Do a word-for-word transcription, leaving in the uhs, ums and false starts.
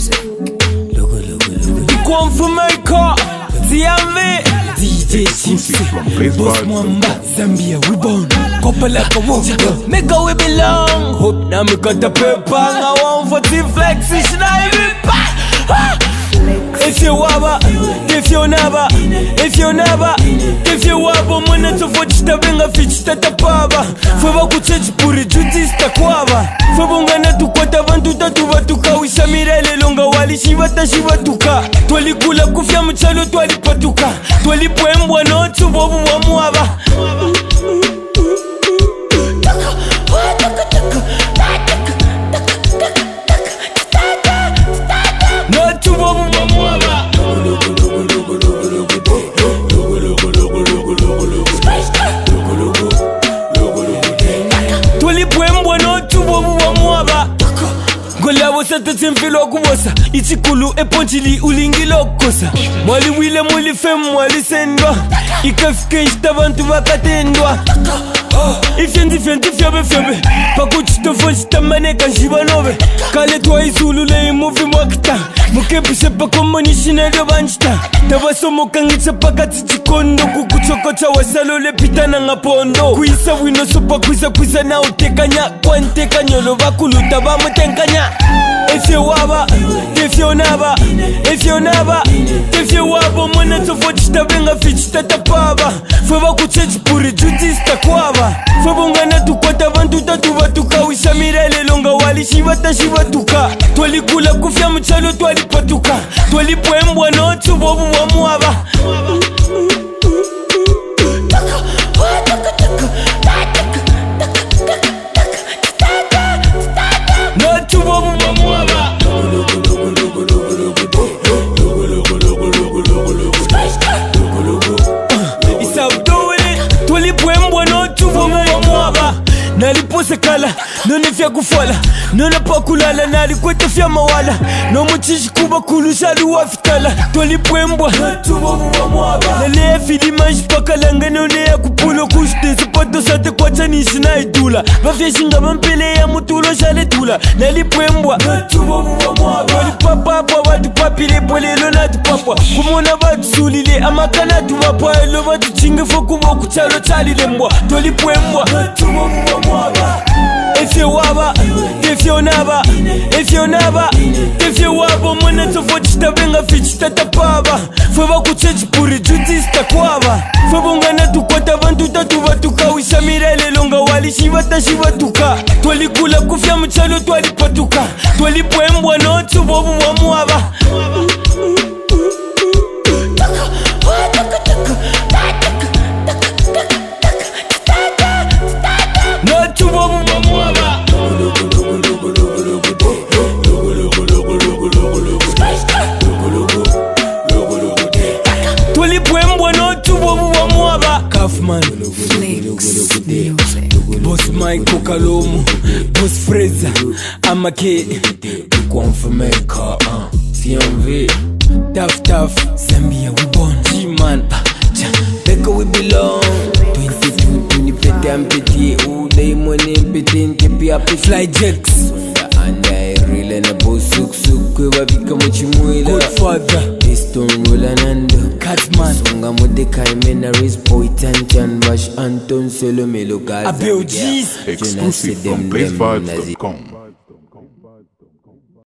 Logo, logo, logo. The Kwam for my car. D M V. D J Chipsy. Boss Mwamba. Zambia, we born. Couple like a wolf. Make a we belong. Hope now me got the paper. I want for the flex. It's not even back. If you waba, if you never, if you never, if you waba, mwana tofuchita benga fichita tapaba. Feba kuchechi puri jutista kwaba. Feba ngana tukwata vantu tatuva tukawisha mirele longa wali shivata shivatuka. Twali kula kufya mchalo twali patuka. Twali poembwa no tubobu wa muaba. No tubobu wa muaba. Twali poembwa no tubobu wa muaba. Gola wosa tetsemfilo kubosa Ichikulu eponchili ulingilo kosa Mwali wile mwali fem mwali sendwa Ikafike ishtabantu bakatendwa Ifyendi fyendi fyabe fyabe Pakuchito fonchita maneka nshibanobe Kale twa izulu le imuvi mwakita Mukebushe pako nishinelyo banchita Tabasomo kangitsa pakati chikondo Kukuchokocha wasalo le pitana ngapondo Kuisa wino sopa kuisa kuisa na utekanya Kwa ntekanya lo bakuluta ba mutenkanya If you waba, if you never, if you never, if you waba, mwana tofuchita benga fichita tapaba. Feba kuchechi puri jutista kwaba. Feba ngana tukwata vantu tatuva tukawisha mirele longa wali shivata shivatuka. Twali kula kufya mchalo twali patuka. Twali poembwa no tubobu wa muaba. No tubobu wa muaba. Nalipose kala, none fya kufala Nona pa kulala, nalikwete fya mawala No muchishi kuba kulusha luwa fitala Twalipwembwa, natubobu wa mwaba Nalea fili manji paka langa none ya kupulo kushte Sipato sate kwa chanishi na idula Vafya shinga mampele ya mutulo shale tula Nalipwembwa, natubobu wa mwaba Twalipapapwa, watu papile polelo natu papwa Kumona watu sulile, amaka natu wapwa Elo watu chinge foku woku chalo chali lembwa Twalipwembwa, natubobu wa mwaba If you waba, if you never, if you never, if you waba, mwana tofuchita benga fichita tapaba. Feba kuchechi puri jutista kwaba. Feba ngana tukwata vantu tatuva tukawisha mirele longa wali shivata shivatuka. Twali kula kufya mchalo twali patuka. Twali poembwa no tubobu wa muaba. No tubobu wa muaba. Twali poembwa no tubobu wa muaba. Kaufman Boss Mike Kokalomu Boss Fraser Amake Kwam for my car C M V Tough tough Zambia we born G-Man Beka we belong twenty-two twenty pete ampete Uday money pete ntepi api Fly Jacks Anda irila na bo suk suk Kwe wabika mochimuila Godfather Piston rolla nando Catman Songa mode kaimena race boy Tanchan Bash Anton Solo Melo Gaza Exclusive from Place Vibes dot com.